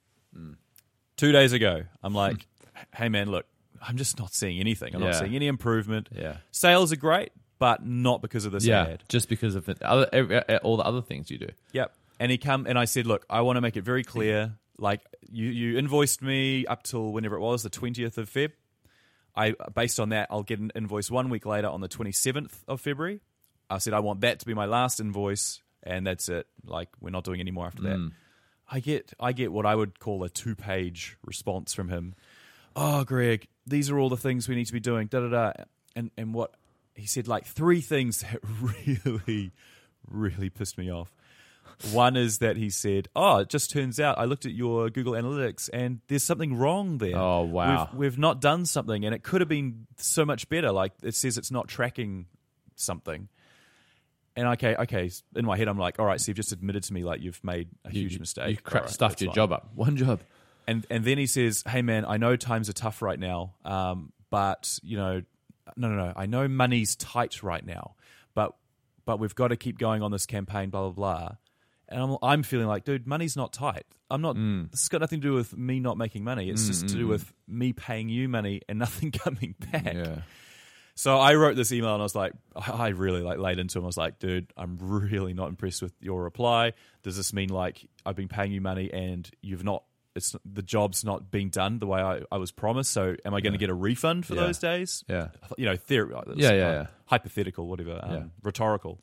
Two days ago, I'm like, hey, man, look, I'm just not seeing anything. I'm not Yeah. seeing any improvement. Yeah. Sales are great, but not because of this Yeah. ad. Just because of the other, every, all the other things you do. Yep. And he come and I said, look, I want to make it very clear. Like you, you invoiced me up till whenever it was, the twentieth of Feb. I based on that, I'll get an invoice one week later on the twenty-seventh of February. I said I want that to be my last invoice, and that's it. Like we're not doing any more after that. I get I get what I would call a two-page response from him. Oh, Greg, these are all the things we need to be doing. Da da da. And and what he said, like three things that really, really pissed me off. One is that he said, "Oh, it just turns out I looked at your Google Analytics and there's something wrong there. Oh, wow. We've, we've not done something, and it could have been so much better. Like it says it's not tracking something." And okay, okay, in my head I'm like, "All right, so you've just admitted to me like you've made a You- huge you, mistake. You cra- All right, stuffed that's your fine." job up. One job. And and then he says, "Hey man, I know times are tough right now, um, but you know, no, no, no. I know money's tight right now, but but we've got to keep going on this campaign, blah blah blah." And I'm, I'm feeling like, dude, money's not tight. I'm not. Mm. This has got nothing to do with me not making money. It's Mm, just to mm, do mm. with me paying you money and nothing coming back. Yeah. So I wrote this email and I was like, I really like laid into him. I was like, dude, I'm really not impressed with your reply. Does this mean like I've been paying you money and you've not? It's the job's not being done the way I, I was promised. So am I going to Yeah. get a refund for Yeah. those days? Yeah. You know, theory. Yeah, yeah, yeah. Hypothetical, whatever. Um, Yeah. Rhetorical.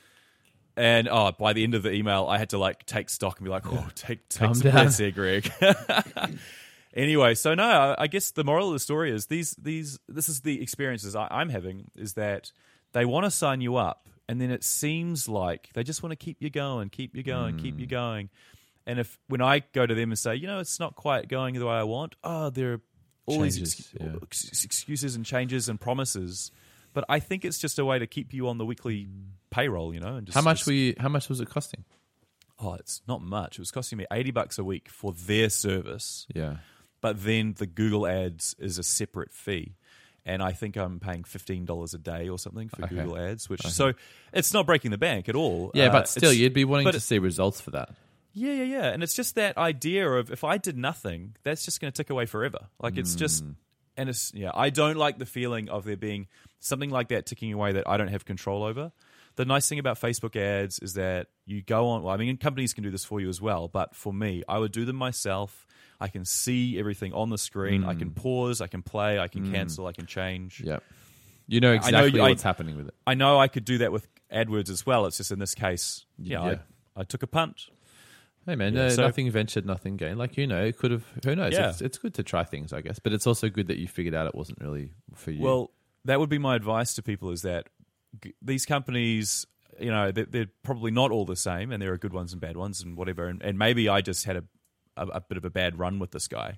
And oh, by the end of the email, I had to like take stock and be like, "Oh, take take Calm some down. breaths here, Greg." Anyway, so no, I, I guess the moral of the story is these these this is the experiences I, I'm having is that they want to sign you up, and then it seems like they just want to keep you going, keep you going, keep you going. And if when I go to them and say, you know, it's not quite going the way I want, oh, there are all these Changes, ex- yeah. ex- excuses and changes and promises. But I think it's just a way to keep you on the weekly payroll, you know. And just, How much just- were you? How much was it costing? Oh, it's not much. It was costing me eighty bucks a week for their service, Yeah. but then the Google Ads is a separate fee, and I think I'm paying fifteen dollars a day or something for Okay. Google Ads. Which so it's not breaking the bank at all. Yeah, Uh, but still, it's- you'd be wanting but to it- see results for that. Yeah, yeah, yeah. And it's just that idea of if I did nothing, that's just going to tick away forever. Like it's just, and it's, yeah, I don't like the feeling of there being something like that ticking away that I don't have control over. The nice thing about Facebook ads is that you go on, well, I mean, companies can do this for you as well, but for me, I would do them myself. I can see everything on the screen. I can pause, I can play, I can cancel, I can change. Yeah. You know know exactly you- I- what's happening with it. I know I could do that with AdWords as well. It's just in this case, yeah, Yeah. I, I took a punt. Hey man, Yeah, no, so- nothing ventured, nothing gained. Like you know, it could have. Who knows? Yeah. It's, it's good to try things, I guess, but it's also good that you figured out it wasn't really for you. Well, that would be my advice to people is that g- these companies, you know, they're, they're probably not all the same, and there are good ones and bad ones and whatever. And, and maybe I just had a, a, a bit of a bad run with this guy.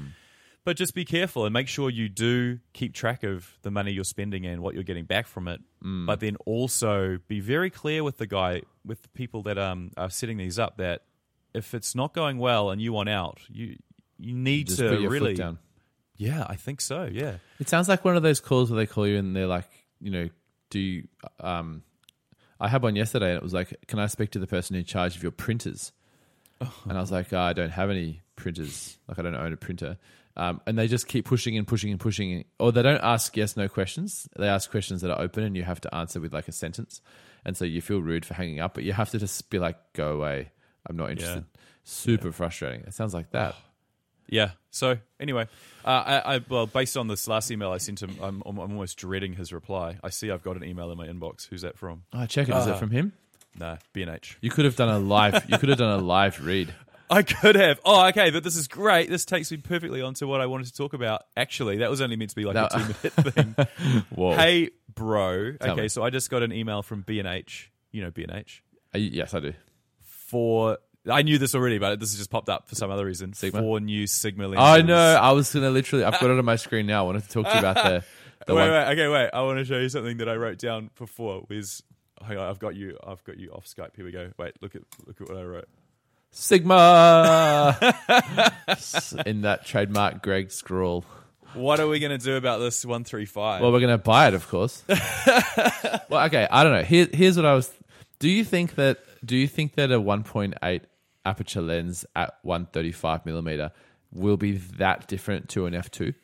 But just be careful and make sure you do keep track of the money you're spending and what you're getting back from it. But then also be very clear with the guy, with the people that um, are setting these up, that if it's not going well and you want out, you you need just to put your really. foot down. Yeah, I think so. Yeah. It sounds like one of those calls where they call you and they're like, you know, do you? Um, I had one yesterday and it was like, can I speak to the person in charge of your printers? And I was like, oh, I don't have any printers. Like I don't own a printer. Um, and they just keep pushing and pushing and pushing. Or they don't ask yes, no questions. They ask questions that are open and you have to answer with like a sentence. And so you feel rude for hanging up, but you have to just be like, go away. I'm not interested. Super frustrating. It sounds like that. Yeah. So anyway, uh, I, I well, based on this last email I sent him, I'm, I'm almost dreading his reply. I see I've got an email in my inbox. Who's that from? Oh, check it. Is Uh, it from him? No, B and H. You could have done a live. You could have done a live read. I could have. Oh, okay, but this is great. This takes me perfectly onto what I wanted to talk about. Actually, that was only meant to be like No. a two-minute thing. Whoa. Hey, bro. Tell okay, me. so I just got an email from B and H. You know B and H Uh, yes, I do. for. I knew this already, but this has just popped up for some other reason. Sigma? Four new Sigma lenses. I know. I was gonna literally. I've got it on my screen now. I wanted to talk to you about the. the wait, one. wait, okay, wait. I want to show you something that I wrote down before. With, hang on, I've got you. I've got you off Skype. Here we go. Wait, look at look at what I wrote. Sigma in that trademark Greg scroll. What are we going to do about this one three five? Well, we're going to buy it, of course. Well, okay. I don't know. Here, here's what I was. Do you think that? Do you think that a one point eight aperture lens at one thirty-five millimeter will be that different to an f two?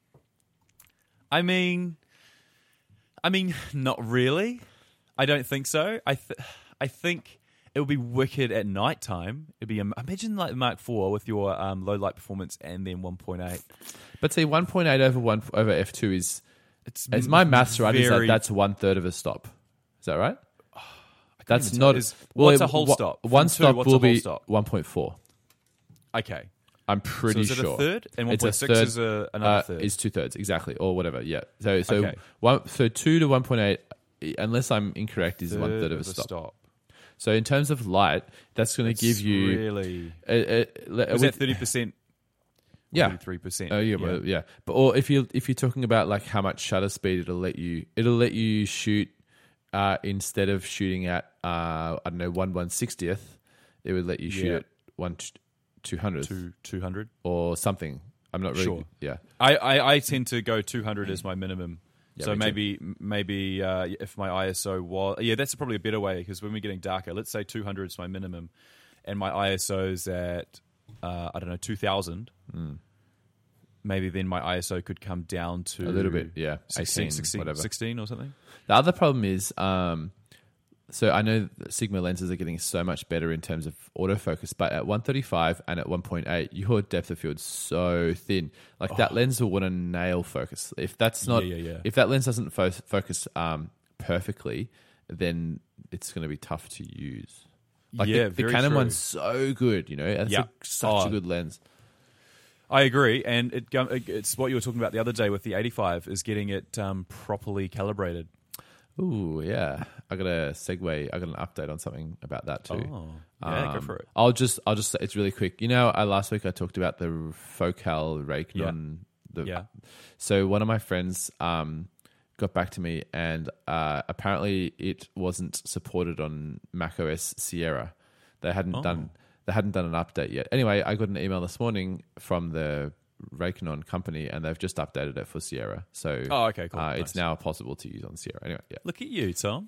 I mean, I mean, not really. I don't think so. I th- I think it would be wicked at nighttime. It'd be imagine like Mark four with your um, low light performance and then one point eight. But see, one point eight over one over f two is. It's Is my maths right? Is that very- that's one third of a stop? Is that right? can't That's even not. tell. Is- what's a whole wha- stop? From One two, stop what's a will whole be stop? one point four. Okay. I'm pretty so is it sure. a third? And one It's a point six third, is a, another uh, third. Is two thirds exactly, or whatever. Yeah. So so Okay. one so two to one point eight, unless I'm incorrect, is one third of a the stop. So in terms of light, that's going to give you. really. Uh, uh, le- Was with- that thirty percent? Yeah. thirty-three percent. Oh yeah, well, yeah. But or if you if you're talking about like how much shutter speed it'll let you, it'll let you shoot uh, instead of shooting at uh, I don't know one one sixtieth, it would let you shoot Yeah. at one two hundredth Two two hundred. or something. I'm not really Sure. yeah. I, I, I tend to go two hundred as my minimum Yeah, so me too. maybe maybe uh, if my I S O was yeah, that's probably a better way because when we're getting darker, let's say two hundred is my minimum, and my I S O's at uh, I don't know two thousand. Mm. Maybe then my I S O could come down to A little bit, yeah, sixteen, eighteen, sixteen, whatever. sixteen or something. The other problem is, um, so I know that Sigma lenses are getting so much better in terms of autofocus, but at one thirty-five and at one point eight, your depth of field's so thin. Like that lens will want to nail focus. If that's not, Yeah, yeah, yeah. if that lens doesn't fo- focus um, perfectly, then it's going to be tough to use. Like Yeah, the, the very Canon true. one's so good, you know, it's Yeah. a, such Oh. a good lens. I agree, and it go- it's what you were talking about the other day with the eighty-five is getting it um, properly calibrated. Ooh, yeah. I got a segue. I got an update on something about that too. Oh, yeah, go Um, for it. I'll just, I'll just. It's really quick. You know, I, last week I talked about the Focal Raycon. The, Yeah. So one of my friends um, got back to me, and uh, apparently it wasn't supported on macOS Sierra. They hadn't Oh. done. They hadn't done an update yet. Anyway, I got an email this morning from the Raycon company, and they've just updated it for Sierra. So, Oh, okay, cool. uh, Nice. it's now possible to use on Sierra. Anyway, yeah. Look at you, Tom.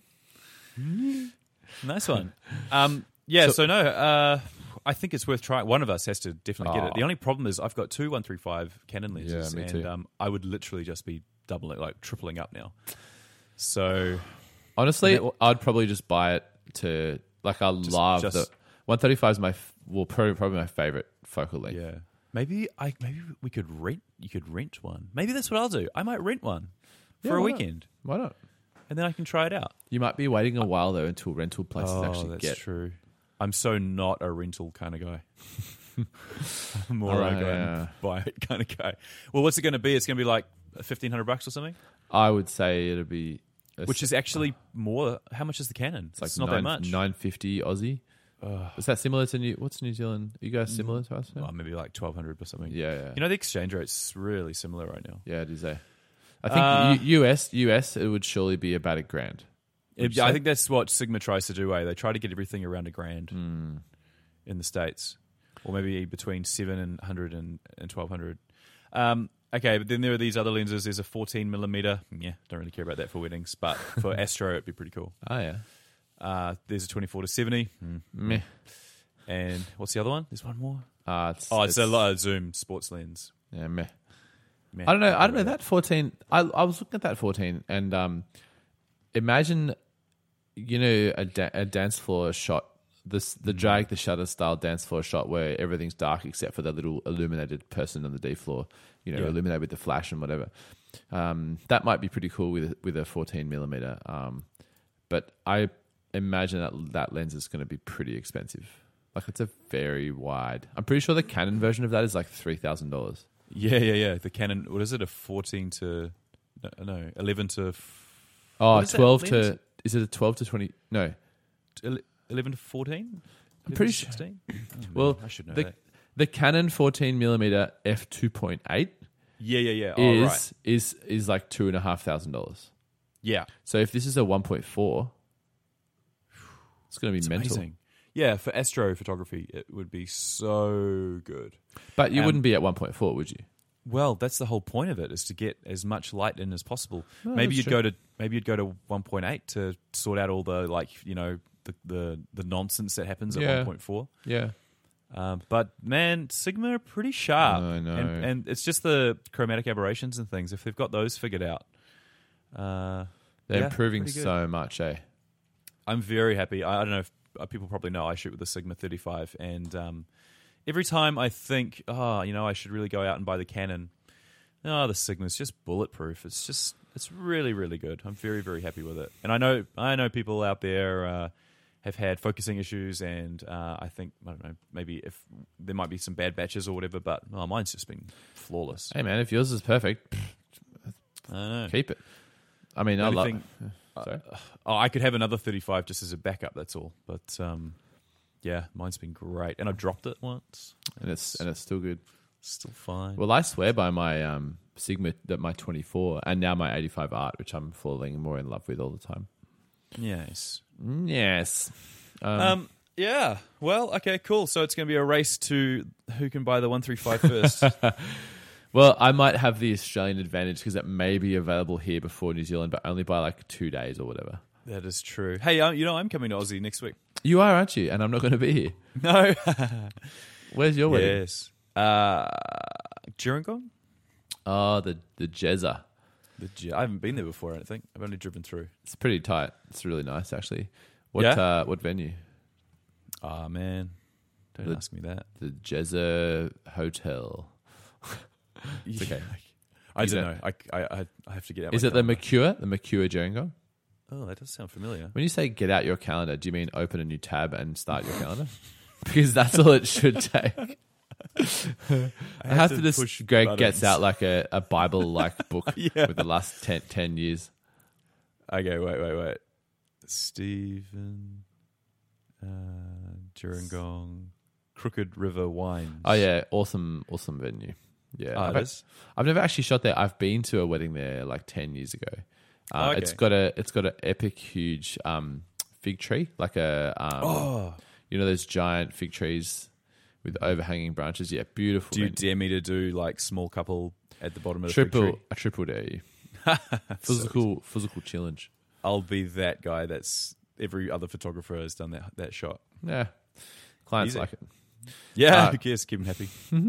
Nice one. Um, yeah, so, So- no, uh, I think it's worth trying. One of us has to definitely get it. Oh. The only problem is I've got two one thirty-five Canon lenses, Yeah, me and too. um, I would literally just be doubling, like tripling up now. So Honestly, And I'd probably just buy it to like. I love just- the one thirty-five is my f- well probably probably my favorite focal length. yeah, maybe I maybe we could rent. You could rent one. Maybe that's what I'll do. I might rent one for Yeah, a why not? weekend, Why not? and then I can try it out. You might be waiting a while though until rental places oh, actually that's get. true. I'm so not a rental kind of guy. I'm more Oh, a go yeah. and buy it kind of guy. Well, what's it going to be? It's going to be like fifteen hundred bucks or something, I would say it'd be, a- which is actually more. How much is the Canon? it's like It's not nine, that much. nine fifty Aussie. Is that similar to New? What's New Zealand? Are you guys similar to us? Oh, maybe like twelve hundred or something. Yeah, yeah, You know, the exchange rate's really similar right now. yeah. It is a. I think Uh, U- US US it would surely be about a grand. Would It- you I say? think that's what Sigma tries to do. Eh? They try to get everything around a grand Hmm. in the States, or maybe between seven and hundred and, and twelve hundred. Um, okay, but then there are these other lenses. There's a fourteen millimeter. Yeah, don't really care about that for weddings, but for Astro, it'd be pretty cool. Oh yeah. Uh, there's a twenty-four to seventy, mm. Meh. and what's the other one? There's one more. Uh, it's, Oh, it's, a lot of zoom sports lens. Yeah, meh. Man, I don't know. I don't know about that fourteen. I I was looking at that fourteen, and um, imagine, you know, a, da- a dance floor shot. This the drag the shutter style dance floor shot where everything's dark except for the little illuminated person on the D floor. You know, Yeah. illuminated with the flash and whatever. Um, that might be pretty cool with with a fourteen millimeter. Um, but I imagine that that lens is going to be pretty expensive. Like it's a very wide. I'm pretty sure the Canon version of that is like three thousand dollars. Yeah, yeah, yeah. The Canon. What is it? A fourteen to no, no eleven to f- Oh, What is that twelve lens? to is it a twelve to twenty? No, ele- eleven to fourteen. I'm pretty sure- sixteen. Well, I should know the that. the Canon fourteen millimeter f two point eight Yeah, yeah, yeah. Oh, is right. is is like two and a half thousand dollars. Yeah, So if this is a one point four, it's going to be it's mental. amazing. Yeah, for astrophotography, it would be so good. But you Um, wouldn't be at one point four, would you? Well, that's the whole point of it, is to get as much light in as possible. Oh, maybe that's you'd go to maybe you'd go to one point eight to sort out all the like you know the the, the nonsense that happens at Yeah. one point four. Yeah. Um, but man, Sigma are pretty sharp. I know. And, and it's just the chromatic aberrations and things. If they've got those figured out, uh, They're yeah, improving pretty good. so much, eh? I'm very happy. I, I don't know if uh, people probably know I shoot with the Sigma thirty-five, and um, every time I think, oh, you know, I should really go out and buy the Canon. Oh, the Sigma's just bulletproof. It's just, it's really, really good. I'm very, very happy with it. And I know, I know people out there uh, have had focusing issues, and uh, I think I don't know, maybe if there might be some bad batches or whatever, but oh, mine's just been flawless. Hey man, if yours is perfect, I don't know. keep it. I mean, The I only love. thing- Sorry. Oh, I could have another thirty-five just as a backup. That's all. But um, yeah, mine's been great, and I dropped it once. and it's and it's still good. Still fine. Well, I swear by my um, Sigma, that my twenty-four, and now my eighty-five Art, which I'm falling more in love with all the time. Yes. Yes. Um, Um. Yeah. Well. Okay. Cool. So it's going to be a race to who can buy the one three five first. Well, I might have the Australian advantage because it may be available here before New Zealand, but only by like two days or whatever. That is true. Hey, uh, you know, I'm coming to Aussie next week. You are, aren't you? And I'm not going to be here. No. Where's your wedding? Yes. Uh, Gerringong? Oh, the the Jezza. The Ge- I haven't been there before, I don't think. I've only driven through. It's pretty tight. It's really nice, actually. What Yeah? uh, what venue? Ah, man. Don't The- ask me that. The Jezza Hotel. It's okay. I You don't don't- know. I, I, I have to get out Is my it the calendar. Mercure? The Mercure Gerringong? Oh, that does sound familiar. When you say get out your calendar, do you mean open a new tab and start your calendar? Because that's all it should take. I have to, just push Greg buttons. gets out like a, a Bible like book Yeah. with the last ten, ten years. Okay, wait, wait, wait. Stephen, uh, Gerringong, Crooked River Wines. Oh yeah, awesome, awesome venue. Yeah, Oh, I've, it is? I've never actually shot there. I've been to a wedding there like ten years ago. Uh, Oh, okay. It's got a it's got an epic, huge um, fig tree, like a um, Oh, you know those giant fig trees with overhanging branches. Yeah, beautiful. do you venue. dare me to do like small couple at the bottom of the fig triple tree? a triple dare you? Physical physical challenge. I'll be that guy that's every other photographer has done that that shot. Yeah, clients Easy. like it. Yeah, Uh, who cares? Keep him happy.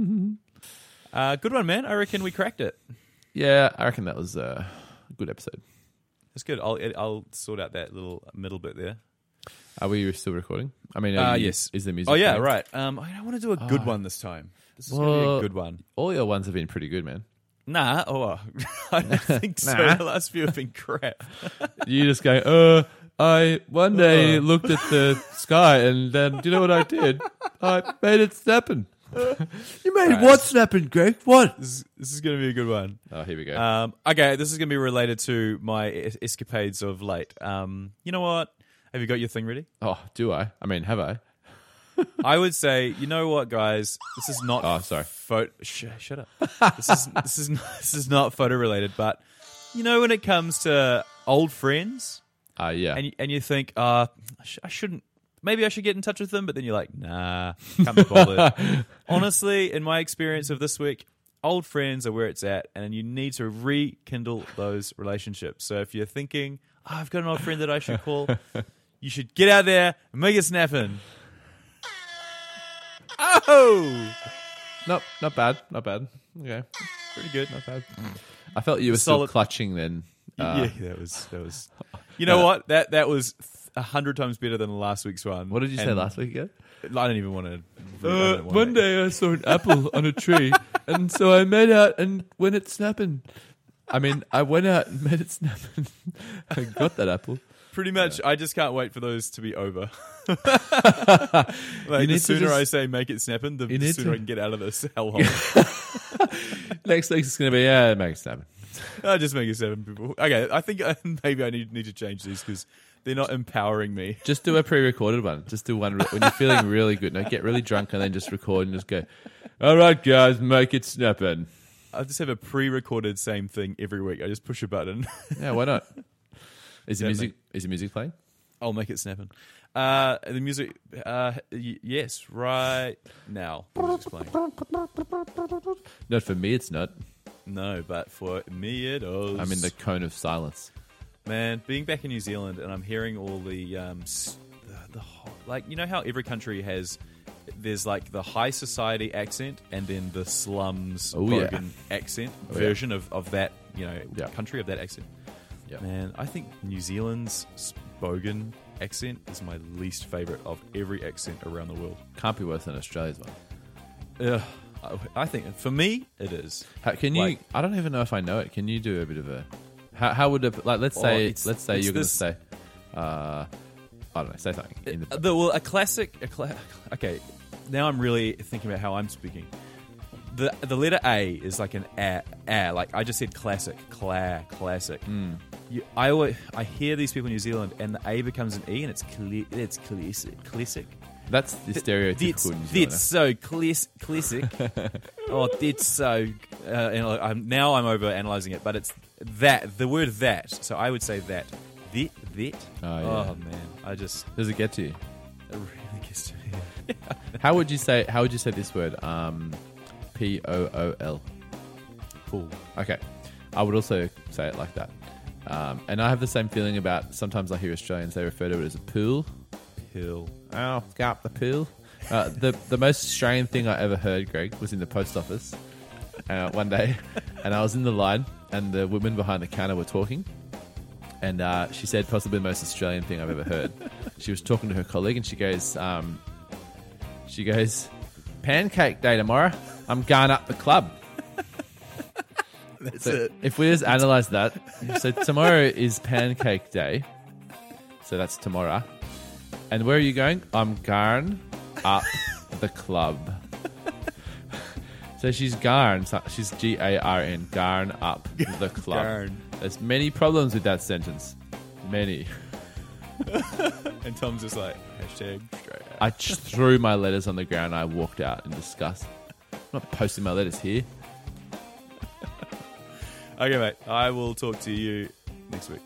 uh, good one, man. I reckon we cracked it. Yeah, I reckon that was uh, a good episode. That's good. I'll I'll sort out that little middle bit there. Are we still recording? I mean, Uh, are you- yes. Is the music? Oh yeah, playing? right. Um, I want to do a good one this time. This is gonna be Well- a good one. All your ones have been pretty good, man. Nah, oh, I don't think so. Nah. The last few have been crap. You just go, uh, I one day Uh. looked at the sky and then, do you know what I did? I made it snapping. You made Right. what snapping, Greg? What? This is, this is going to be a good one. Oh, here we go. Um, okay, this is going to be related to my es- escapades of late. Um, you know what? Have you got your thing ready? oh, do I? I mean, have I? I would say, you know what, guys? This is not. Oh, sorry. Photo. Sh- shut up. This is this is not, this is not photo related, but you know when it comes to old friends, Uh, yeah. and you, and you think, uh, I, sh- I shouldn't. Maybe I should get in touch with them, but then you're like, nah, can't be bothered. Honestly, in my experience of this week, old friends are where it's at, and you need to rekindle those relationships. So if you're thinking, oh, I've got an old friend that I should call, you should get out there and make it snapping. Oh, Nope, not bad. Not bad. Okay. pretty good. Not bad. I felt you were still Solid. clutching then. Uh, yeah, that was that was. You know Uh, what? That that was a hundred times better than last week's one. What did you say And last week again? I don't even want to. Uh, one day I saw an apple on a tree, and so I made out and went it snapping. I mean, I went out and made it snapping. I got that apple. Pretty much, I just can't wait for those to be over. like You the need to sooner just- I say make it snapping, the You need sooner to- I can get out of this hellhole. Next week it's going to be, yeah, make it snapping. I'll just make it seven people. Okay, I think uh, maybe I need need to change these because they're not empowering me. Just do a pre-recorded one. Just do one re- when you're feeling really good. No, get really drunk and then just record and just go, all right, guys, make it snapping. I'll just have a pre-recorded same thing every week. I just push a button. Yeah, why not? Is the Yeah, music is the music playing? I'll make it snapping. Uh, the music, uh, y- yes, right now. The music's playing. Not for me, it's not. No, but for me it is. I'm in the cone of silence. Man, being back in New Zealand and I'm hearing all the, um, s- the, the ho- like, you know how every country has, there's like the high society accent and then the slums Oh, yeah. bogan accent Oh, yeah. version of, of that, you know, Yeah. country of that accent. Yeah. Man, I think New Zealand's s- bogan accent is my least favorite of every accent around the world. Can't be worse than Australia's one. Ugh, I, I think, for me, it is. How, can you? Like- I don't even know if I know it. Can you do a bit of a? How, how would it like? Let's Oh, say. it's- let's say it's you're going to this- say. Uh, I don't know. Say something. In the, Uh, the, well, a classic. A cla- okay, now I'm really thinking about how I'm speaking. The the letter A is like an a, a like I just said classic, cla, classic. Mm. You, I always, I hear these people in New Zealand, and the A becomes an E, and it's cle- it's classic, classic. that's the stereotypical That's, New that's Zealander. so class, classic. Oh, that's so. Uh, and I'm, now I'm over analyzing it, but it's that the word that. So I would say that. That that. Oh, yeah. Oh man, I just Does it get to you? it really gets to me. How would you say? How would you say this word? Um, P O O L. Pool. Okay. I would also say it like that. Um, and I have the same feeling about, sometimes I hear Australians, they refer to it as a pool. Hill. Oh, go up the pool. Uh, the, the most Australian thing I ever heard, Greg, was in the post office uh, one day. And I was in the line and the women behind the counter were talking. And uh, she said possibly the most Australian thing I've ever heard. She was talking to her colleague and she goes, um, she goes, pancake day tomorrow. I'm going up the club. That's So it. if we just analyze that, so tomorrow is pancake day. So that's tomorrow. And where are you going? I'm going up the club. So she's garn. She's G A R N. Garn up the club. Garn. There's many problems with that sentence. Many. And Tom's just like, hashtag straight out. I just threw my letters on the ground and I walked out in disgust. I'm not posting my letters here. Okay, mate. I will talk to you next week.